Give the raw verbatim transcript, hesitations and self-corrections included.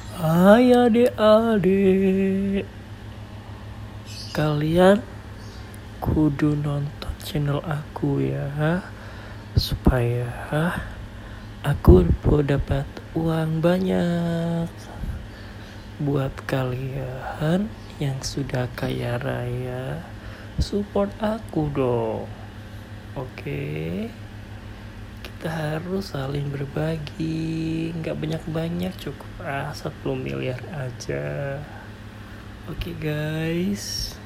Hai adik-adik, kalian kudu nonton channel aku ya, supaya aku dapat uang banyak. Buat kalian yang sudah kaya raya, support aku dong. Oke, kita harus saling berbagi, nggak banyak-banyak, cukup ah sepuluh miliar aja. Oke guys.